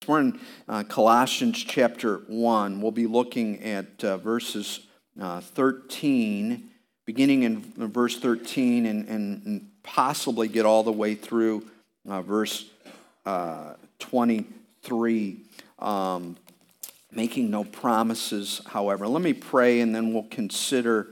We're in Colossians chapter 1. We'll be looking at verses 13, beginning in verse 13, and possibly get all the way through verse 23. Making no promises, however. Let me pray, and then we'll consider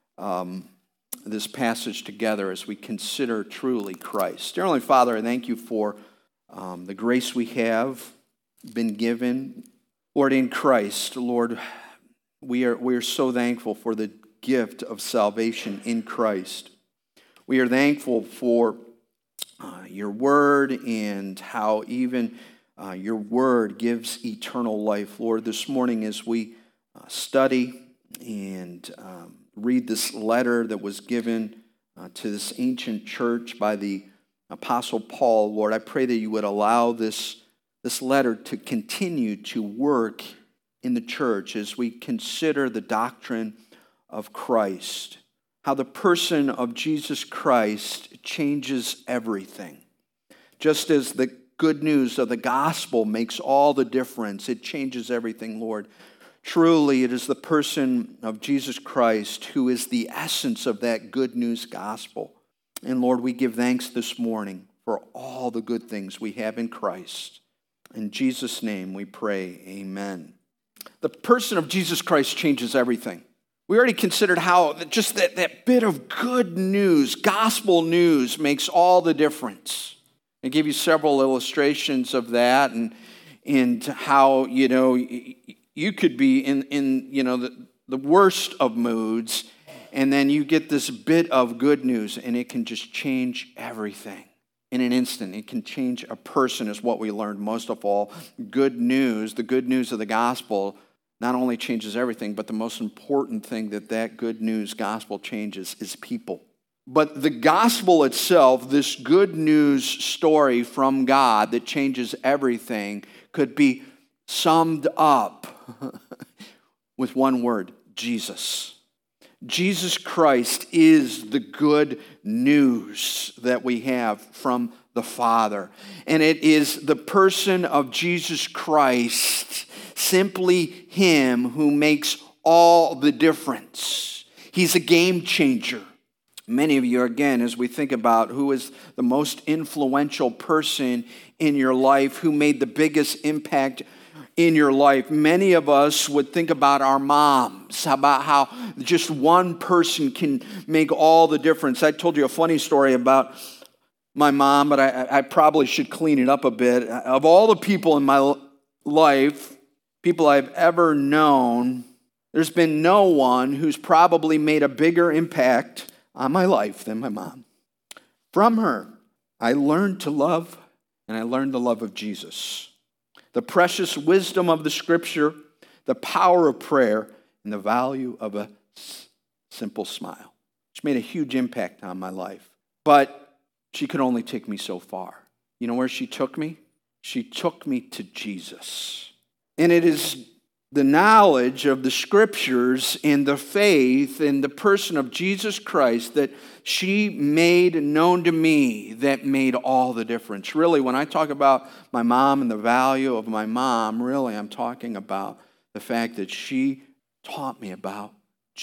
this passage together as we consider truly Christ. Dear Heavenly Father, I thank you for the grace we have been given. Lord, in Christ, Lord, we are so thankful for the gift of salvation in Christ. We are thankful for your word and how even your word gives eternal life. Lord, this morning as we study and read this letter that was given to this ancient church by the Apostle Paul, Lord, I pray that you would allow this letter to continue to work in the church as we consider the doctrine of Christ, how the person of Jesus Christ changes everything. Just as the good news of the gospel makes all the difference, it changes everything, Lord. Truly, it is the person of Jesus Christ who is the essence of that good news gospel. And Lord, we give thanks this morning for all the good things we have in Christ. In Jesus' name we pray, amen. The person of Jesus Christ changes everything. We already considered how just that bit of good news, gospel news, makes all the difference. I gave you several illustrations of that and how, you could be in the worst of moods, and then you get this bit of good news, and it can just change everything. In an instant, it can change a person, is what we learned most of all. Good news, the good news of the gospel, not only changes everything, but the most important thing that good news gospel changes is people. But the gospel itself, this good news story from God that changes everything, could be summed up with one word: Jesus. Jesus Christ is the good news that we have from the Father. And it is the person of Jesus Christ, simply Him, who makes all the difference. He's a game changer. Many of you, again, as we think about who is the most influential person in your life, who made the biggest impact in your life, many of us would think about our moms, about how just one person can make all the difference. I told you a funny story about my mom, but I probably should clean it up a bit. Of all the people in my life, people I've ever known, there's been no one who's probably made a bigger impact on my life than my mom. From her, I learned to love, and I learned the love of Jesus. The precious wisdom of the Scripture, the power of prayer, and the value of a simple smile. She made a huge impact on my life. But she could only take me so far. You know where she took me? She took me to Jesus. And it is the knowledge of the Scriptures and the faith in the person of Jesus Christ that she made known to me that made all the difference. Really, when I talk about my mom and the value of my mom, really I'm talking about the fact that she taught me about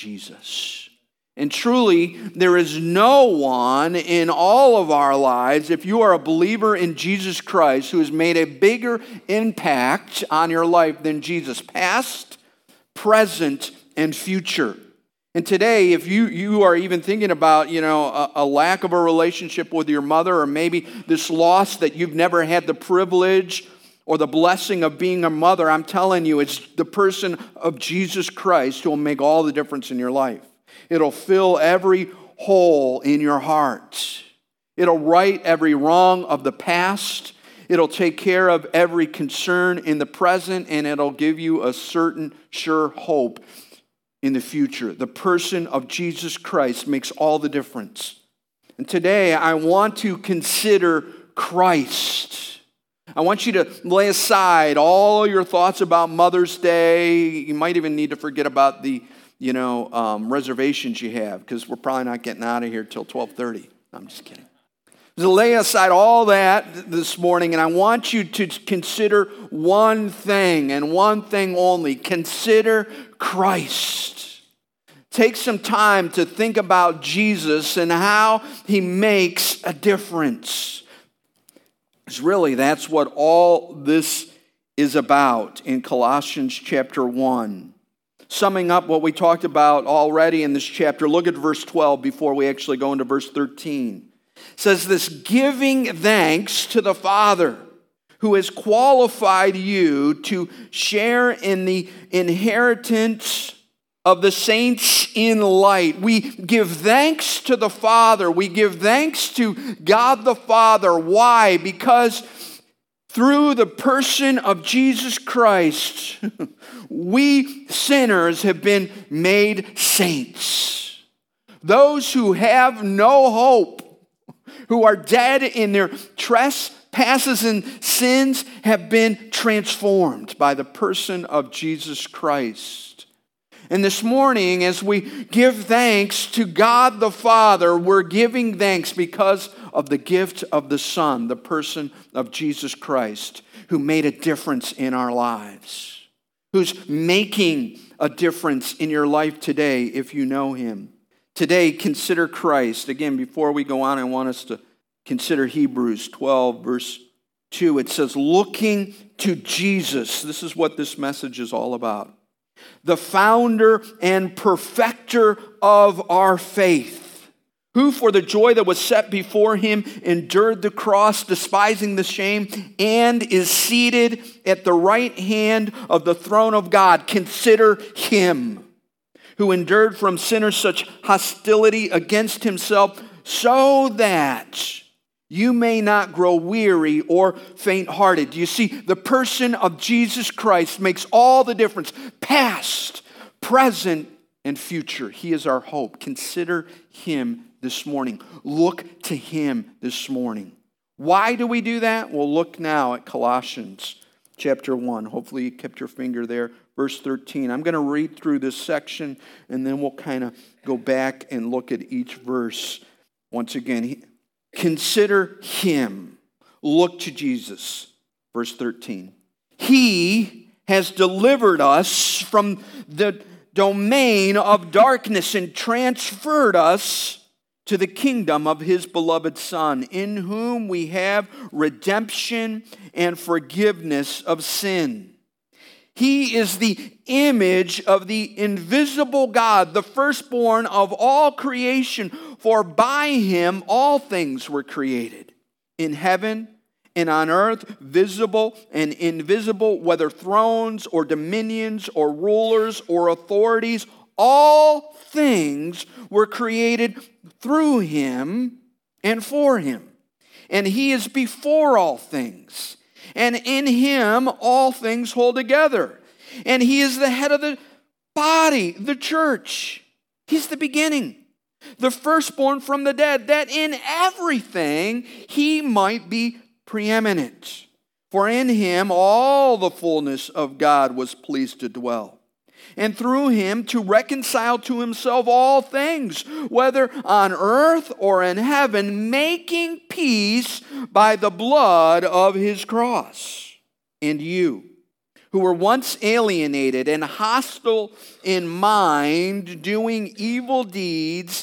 Jesus. And truly, there is no one in all of our lives, if you are a believer in Jesus Christ, who has made a bigger impact on your life than Jesus, past, present, and future. And today, if you are even thinking about, a lack of a relationship with your mother, or maybe this loss that you've never had the privilege or the blessing of being a mother, I'm telling you, it's the person of Jesus Christ who will make all the difference in your life. It'll fill every hole in your heart. It'll right every wrong of the past. It'll take care of every concern in the present, and it'll give you a certain, sure hope in the future. The person of Jesus Christ makes all the difference. And today, I want to consider Christ. I want you to lay aside all your thoughts about Mother's Day. You might even need to forget about the reservations you have, because we're probably not getting out of here till 12:30. I'm just kidding. So lay aside all that this morning, and I want you to consider one thing and one thing only. Consider Christ. Take some time to think about Jesus and how he makes a difference. Because really, that's what all this is about in Colossians chapter 1. Summing up what we talked about already in this chapter, look at verse 12 before we actually go into verse 13. It says this, giving thanks to the Father who has qualified you to share in the inheritance of the saints in light. We give thanks to the Father. We give thanks to God the Father. Why? Because through the person of Jesus Christ, we sinners have been made saints. Those who have no hope, who are dead in their trespasses and sins, have been transformed by the person of Jesus Christ. And this morning, as we give thanks to God the Father, we're giving thanks because of the gift of the Son, the person of Jesus Christ, who made a difference in our lives, who's making a difference in your life today if you know him. Today, consider Christ. Again, before we go on, I want us to consider Hebrews 12, verse 2. It says, looking to Jesus. This is what this message is all about. The founder and perfecter of our faith, who for the joy that was set before him endured the cross, despising the shame, and is seated at the right hand of the throne of God. Consider him, who endured from sinners such hostility against himself, so that you may not grow weary or faint-hearted. You see, the person of Jesus Christ makes all the difference, past, present, and future. He is our hope. Consider him this morning. Look to him this morning. Why do we do that? Well, look now at Colossians chapter 1. Hopefully you kept your finger there. Verse 13. I'm going to read through this section, and then we'll kind of go back and look at each verse. Once again, consider him. Look to Jesus. Verse 13. He has delivered us from the domain of darkness and transferred us to the kingdom of his beloved Son, in whom we have redemption and forgiveness of sin. He is the image of the invisible God, the firstborn of all creation, for by him all things were created, in heaven and on earth, visible and invisible, whether thrones or dominions or rulers or authorities. All things were created through him and for him. And he is before all things. And in him all things hold together. And he is the head of the body, the church. He's the beginning, the firstborn from the dead, that in everything he might be preeminent. For in him all the fullness of God was pleased to dwell, and through him to reconcile to himself all things, whether on earth or in heaven, making peace by the blood of his cross. And you, who were once alienated and hostile in mind, doing evil deeds,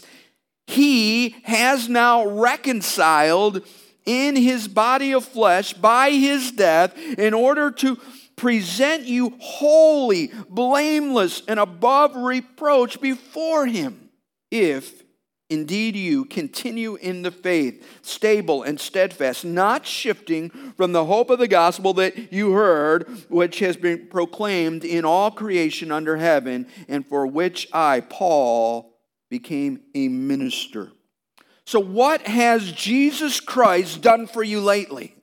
he has now reconciled in his body of flesh by his death, in order to present you holy, blameless, and above reproach before him, if indeed you continue in the faith, stable and steadfast, not shifting from the hope of the gospel that you heard, which has been proclaimed in all creation under heaven, and for which I, Paul, became a minister. So what has Jesus Christ done for you lately?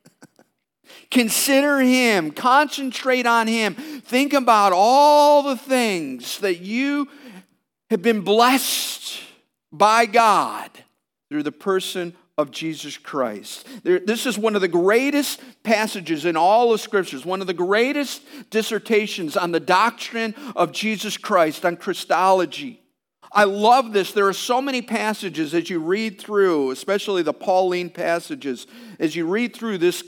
Consider him. Concentrate on him. Think about all the things that you have been blessed by God through the person of Jesus Christ. This is one of the greatest passages in all of Scriptures, one of the greatest dissertations on the doctrine of Jesus Christ, on Christology, I love this. There are so many passages as you read through, especially the Pauline passages, as you read through this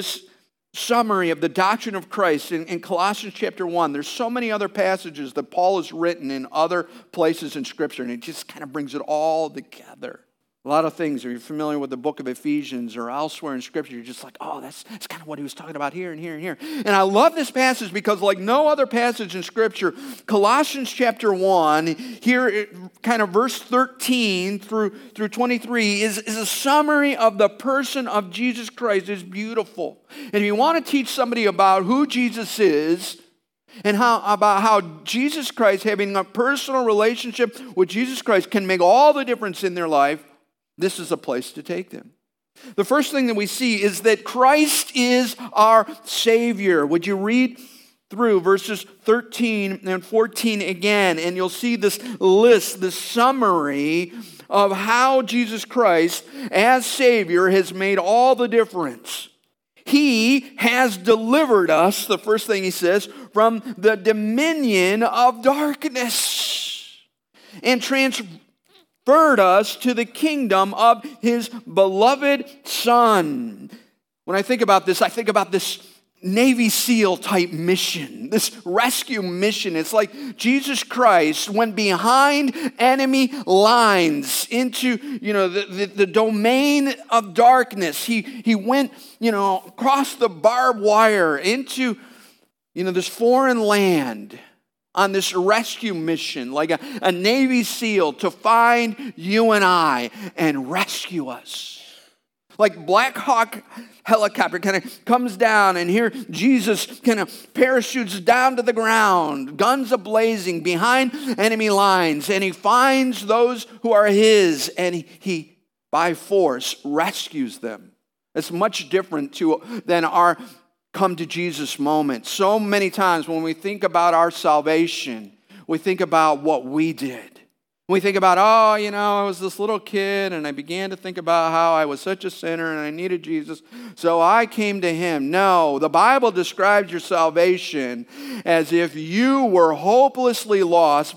summary of the doctrine of Christ in Colossians chapter 1. There's so many other passages that Paul has written in other places in Scripture, and it just kind of brings it all together. A lot of things, if you're familiar with the book of Ephesians or elsewhere in Scripture, you're just like, oh, that's kind of what he was talking about here and here and here. And I love this passage because like no other passage in Scripture, Colossians chapter 1, here kind of verse 13 through 23 is a summary of the person of Jesus Christ. It's beautiful. And if you want to teach somebody about who Jesus is, and about how Jesus Christ, having a personal relationship with Jesus Christ, can make all the difference in their life, this is a place to take them. The first thing that we see is that Christ is our Savior. Would you read through verses 13 and 14 again, and you'll see this list, this summary of how Jesus Christ, as Savior, has made all the difference. He has delivered us, the first thing he says, from the dominion of darkness and transferred us to the kingdom of his beloved Son. When I think about this Navy SEAL type mission, this rescue mission. It's like Jesus Christ went behind enemy lines into, the domain of darkness. He went, across the barbed wire into, this foreign land on this rescue mission, like a Navy SEAL, to find you and I and rescue us. Like Black Hawk helicopter kind of comes down, and here Jesus kind of parachutes down to the ground, guns a-blazing behind enemy lines, and he finds those who are his, and he by force rescues them. It's much different than our come to Jesus moment. So many times when we think about our salvation, we think about what we did. We think about, I was this little kid and I began to think about how I was such a sinner and I needed Jesus, so I came to him. No, the Bible describes your salvation as if you were hopelessly lost.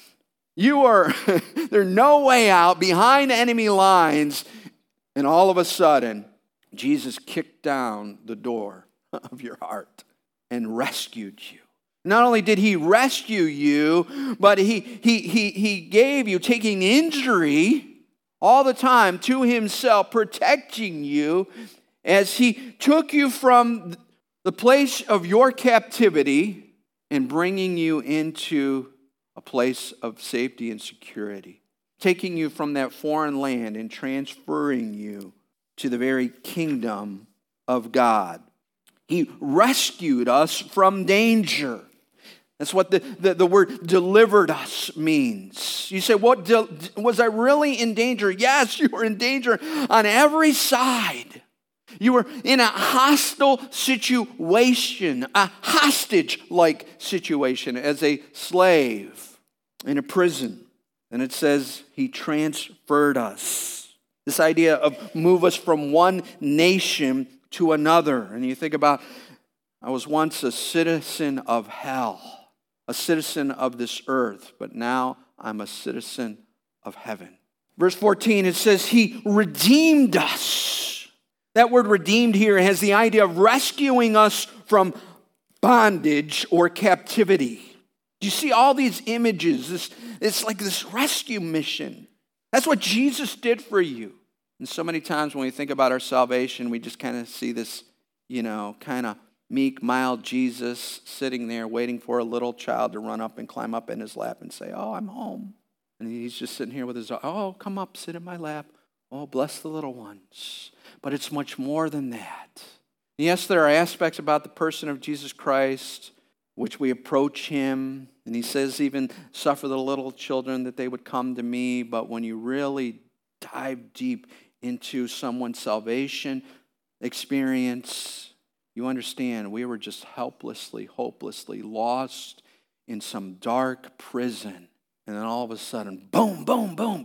There's no way out, behind enemy lines, and all of a sudden, Jesus kicked down the door of your heart and rescued you. Not only did he rescue you, but he gave you, taking injury all the time to himself, protecting you as he took you from the place of your captivity and bringing you into a place of safety and security, taking you from that foreign land and transferring you to the very kingdom of God. He rescued us from danger. That's what the word delivered us means. You say, was I really in danger? Yes, you were in danger on every side. You were in a hostile situation, a hostage-like situation as a slave in a prison. And it says he transferred us. This idea of move us from one nation to another. And you think about, I was once a citizen of hell, a citizen of this earth, but now I'm a citizen of heaven. Verse 14, it says he redeemed us. That word redeemed here has the idea of rescuing us from bondage or captivity. Do you see all these images? It's like this rescue mission. That's what Jesus did for you. And so many times when we think about our salvation, we just kind of see this, kind of meek, mild Jesus sitting there waiting for a little child to run up and climb up in his lap and say, I'm home. And he's just sitting here with his, come up, sit in my lap. Oh, bless the little ones. But it's much more than that. Yes, there are aspects about the person of Jesus Christ which we approach him. And he says even, suffer the little children that they would come to me. But when you really dive deep into someone's salvation experience, you understand we were just helplessly, hopelessly lost in some dark prison. And then all of a sudden, boom, boom, boom.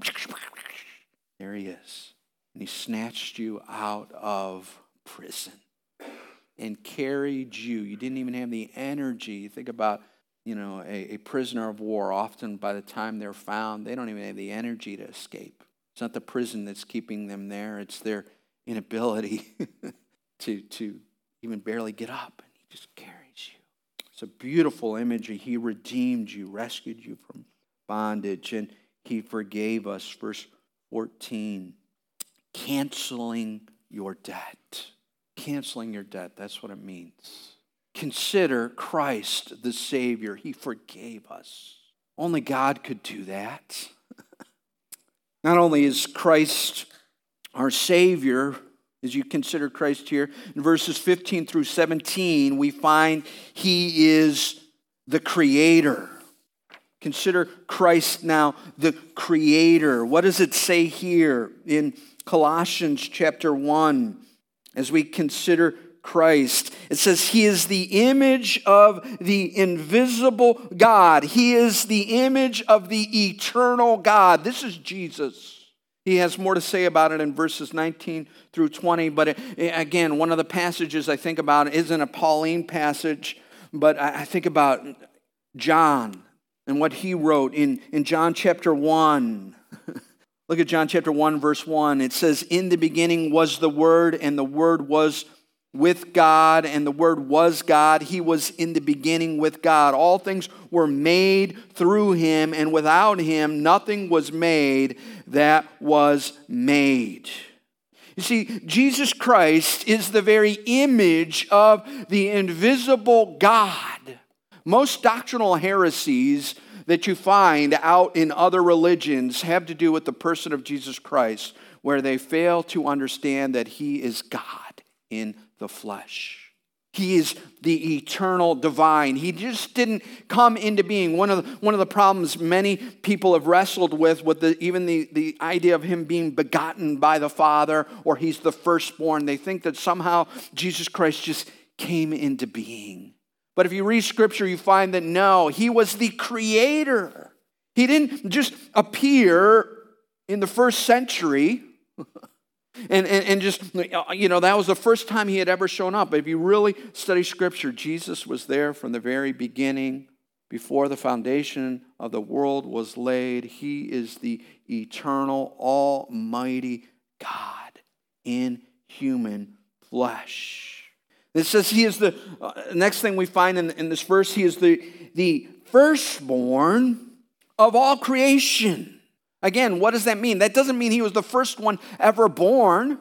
There he is. And he snatched you out of prison and carried you. You didn't even have the energy. Think about a prisoner of war, often by the time they're found, they don't even have the energy to escape. It's not the prison that's keeping them there. It's their inability to even barely get up. And he just carries you. It's a beautiful imagery. He redeemed you, rescued you from bondage, and he forgave us. Verse 14, canceling your debt. Canceling your debt, that's what it means. Consider Christ the Savior. He forgave us. Only God could do that. Not only is Christ our Savior, as you consider Christ here, in verses 15 through 17, we find he is the Creator. Consider Christ now the Creator. What does it say here in Colossians chapter 1 as we consider Christ? It says he is the image of the invisible God. He is the image of the eternal God. This is Jesus. He has more to say about it in verses 19 through 20. But again, one of the passages I think about isn't a Pauline passage, but I think about John and what he wrote in John chapter 1. Look at John chapter 1, verse 1. It says, in the beginning was the Word, and the Word was with God, and the Word was God. He was in the beginning with God. All things were made through him, and without him nothing was made that was made. You see, Jesus Christ is the very image of the invisible God. Most doctrinal heresies that you find out in other religions have to do with the person of Jesus Christ, where they fail to understand that he is God in the flesh. He is the eternal divine. He just didn't come into being. One of the problems many people have wrestled with even the idea of him being begotten by the Father, or he's the firstborn. They think that somehow Jesus Christ just came into being. But if you read Scripture, you find that no, he was the Creator. He didn't just appear in the first century and just, that was the first time he had ever shown up. But if you really study Scripture, Jesus was there from the very beginning, before the foundation of the world was laid. He is the eternal, almighty God in human flesh. It says he is the, next thing we find in this verse, he is the firstborn of all creation. Again, what does that mean? That doesn't mean he was the first one ever born.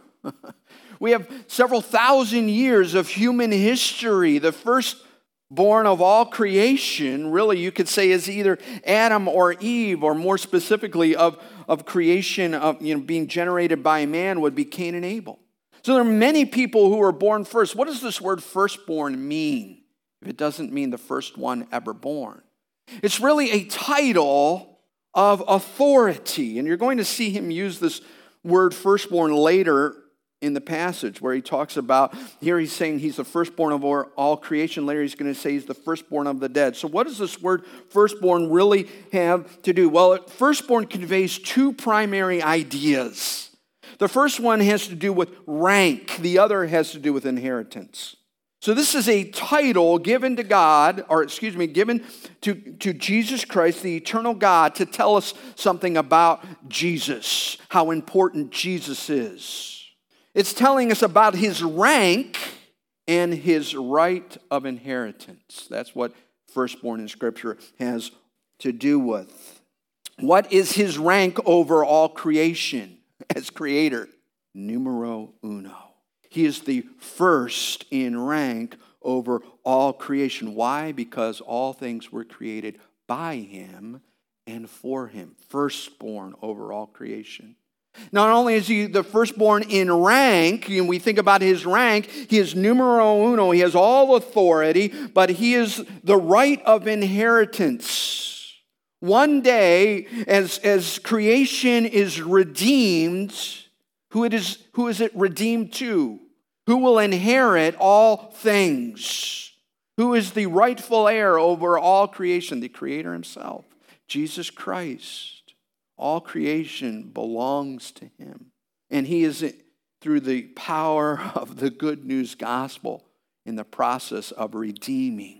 We have several thousand years of human history. The firstborn of all creation, really you could say, is either Adam or Eve, or more specifically of creation, of being generated by man, would be Cain and Abel. So there are many people who were born first. What does this word firstborn mean if it doesn't mean the first one ever born? It's really a title of authority. And you're going to see him use this word firstborn later in the passage where he talks about, here he's saying he's the firstborn of all creation. Later he's going to say he's the firstborn of the dead. So what does this word firstborn really have to do? Well, firstborn conveys two primary ideas. The first one has to do with rank. The other has to do with inheritance. So this is a title given to God, given to Jesus Christ, the eternal God, to tell us something about Jesus, how important Jesus is. It's telling us about his rank and his right of inheritance. That's what firstborn in Scripture has to do with. What is his rank over all creation as creator? Numero uno. He is the first in rank over all creation. Why? Because all things were created by him and for him. Firstborn over all creation. Not only is he the firstborn in rank, and we think about his rank, he is numero uno, he has all authority, but he is the right of inheritance. One day, as creation is redeemed, who is it redeemed to? Who will inherit all things? Who is the rightful heir over all creation? The Creator himself, Jesus Christ. All creation belongs to him. And he is, through the power of the good news gospel, in the process of redeeming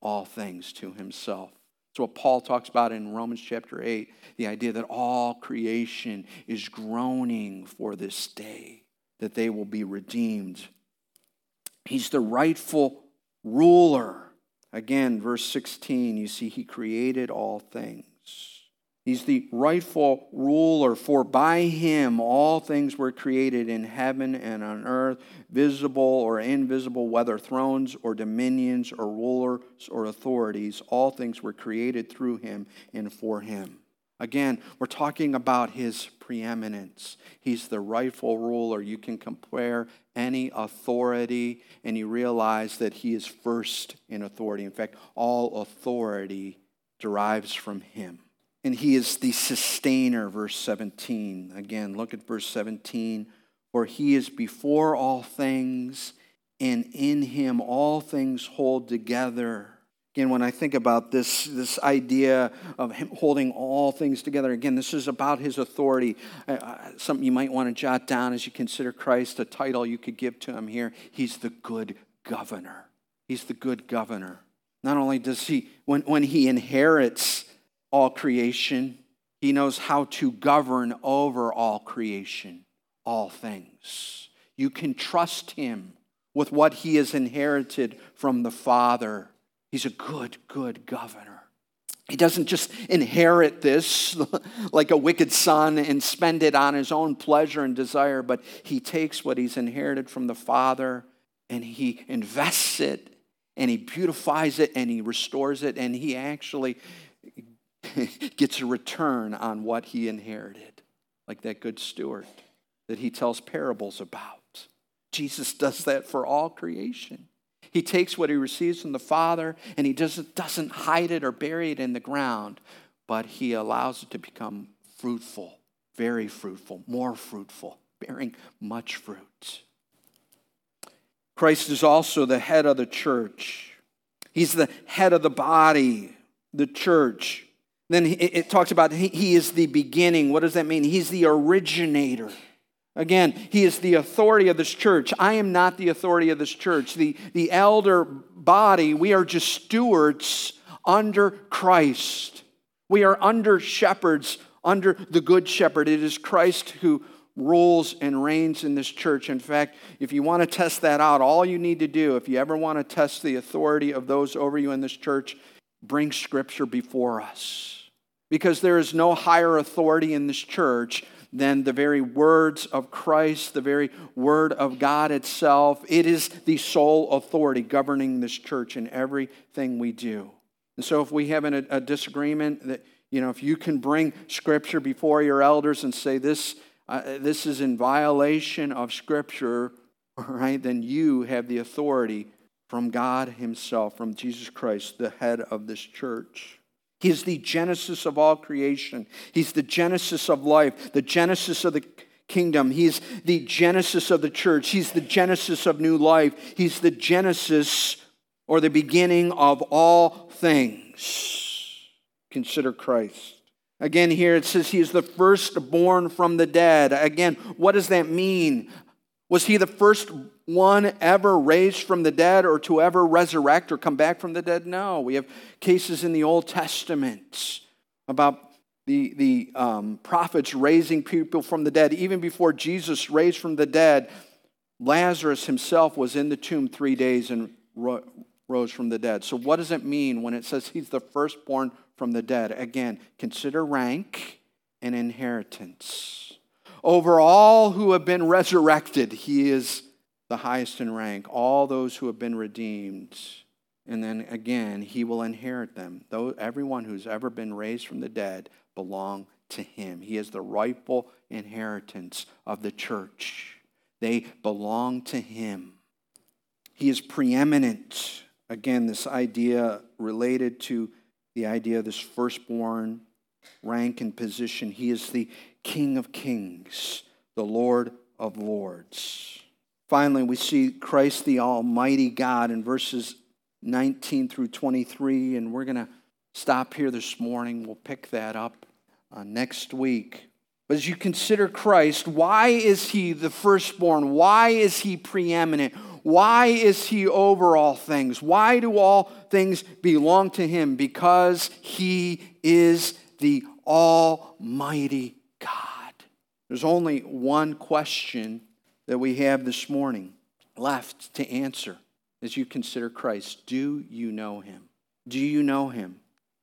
all things to himself. That's what Paul talks about in Romans chapter 8, the idea that all creation is groaning for this day, that they will be redeemed. He's the rightful ruler. Again, verse 16, you see, he created all things. He's the rightful ruler, for by him all things were created in heaven and on earth, visible or invisible, whether thrones or dominions or rulers or authorities. All things were created through him and for him. Again, we're talking about his preeminence. He's the rightful ruler. You can compare any authority, and you realize that he is first in authority. In fact, all authority derives from him. And he is the sustainer, verse 17. Again, look at verse 17. For he is before all things, and in him all things hold together. Again, when I think about this idea of him holding all things together, again, this is about his authority. Something you might want to jot down as you consider Christ, a title you could give to him here. He's the good governor. He's the good governor. Not only does he, when he inherits all creation, he knows how to govern over all creation, all things. You can trust him with what he has inherited from the Father. He's a good governor. He doesn't just inherit this like a wicked son and spend it on his own pleasure and desire, but he takes what he's inherited from the Father and he invests it and he beautifies it and he restores it, and he actually gets a return on what he inherited, like that good steward that he tells parables about. Jesus does that for all creation. He takes what he receives from the Father, and he doesn't hide it or bury it in the ground, but he allows it to become fruitful, very fruitful, more fruitful, bearing much fruit. Christ is also the head of the church. He's the head of the body, the church. Then it talks about he is the beginning. What does that mean? He's the originator. Again, he is the authority of this church. I am not the authority of this church. The elder body, we are just stewards under Christ. We are under shepherds, under the good shepherd. It is Christ who rules and reigns in this church. In fact, if you want to test that out, all you need to do, if you ever want to test the authority of those over you in this church, bring Scripture before us. Because there is no higher authority in this church than the very words of Christ, the very word of God itself. It is the sole authority governing this church in everything we do. And so if we have a disagreement, that if you can bring Scripture before your elders and say this is in violation of Scripture, right, then you have the authority from God himself, from Jesus Christ, the head of this church. He is the genesis of all creation. He's the genesis of life, the genesis of the kingdom. He's the genesis of the church. He's the genesis of new life. He's the genesis or the beginning of all things. Consider Christ. Again, here it says he is the firstborn from the dead. Again, what does that mean? Was he the first one ever raised from the dead or to ever resurrect or come back from the dead? No. We have cases in the Old Testament about the prophets raising people from the dead. Even before Jesus raised from the dead, Lazarus himself was in the tomb 3 days and rose from the dead. So what does it mean when it says he's the firstborn from the dead? Again, consider rank and inheritance. Over all who have been resurrected, he is the highest in rank. All those who have been redeemed. And then again, he will inherit them. Everyone who's ever been raised from the dead belong to him. He is the rightful inheritance of the church. They belong to him. He is preeminent. Again, this idea related to the idea of this firstborn rank and position. He is the King of kings, the Lord of lords. Finally, we see Christ the Almighty God in verses 19 through 23, and we're going to stop here this morning. We'll pick that up next week. But as you consider Christ, why is he the firstborn? Why is he preeminent? Why is he over all things? Why do all things belong to him? Because he is the Almighty God. There's only one question that we have this morning left to answer as you consider Christ. Do you know him? Do you know him?